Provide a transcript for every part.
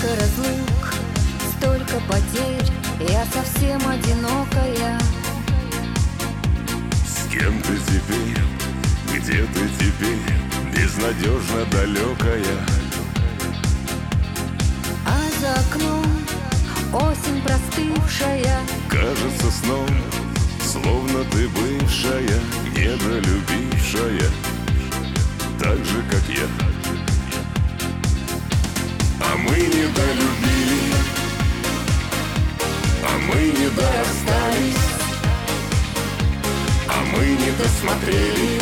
Столько разлук, столько потерь, я совсем одинокая. С кем ты теперь, где ты теперь, безнадежно далекая? А за окном осень простывшая, Кажется сном, словно ты бывшая, недолюбившая, так же, как я. А мы недолюбили, а мы не дорастались, а мы не досмотрели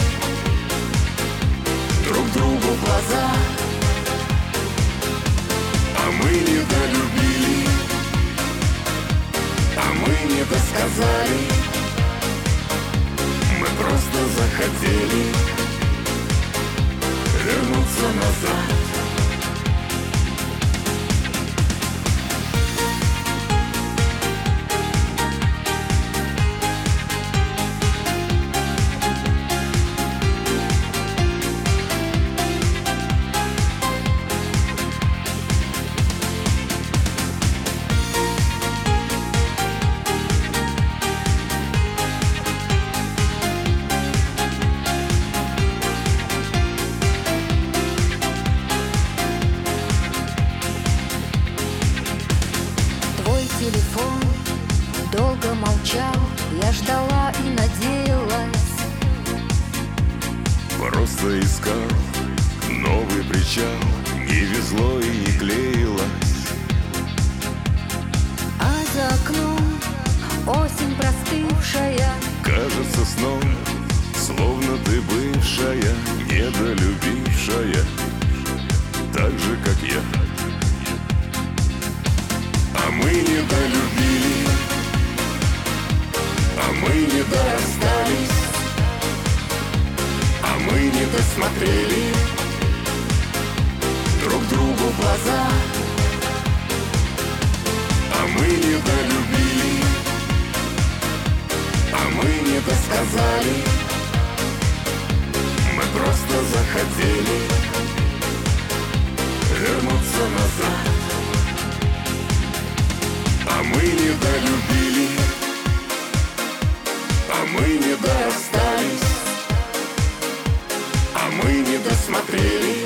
друг другу в глаза. А мы недолюбили, а мы не досказали, мы просто захотели вернуться назад. телефон долго молчал, я ждала и надеялась. Просто искал новый причал, не везло и не клеилось. А за окном осень простывшая, кажется сном, словно ты бывшая, недолюбившая, так же, как я. А мы недолюбили, а мы не дорастались, а мы не досмотрели друг другу в глаза. А мы недолюбили, а мы не досказали, мы просто захотели вернуться назад. А мы недолюбили, а мы не дорастались, а мы не досмотрели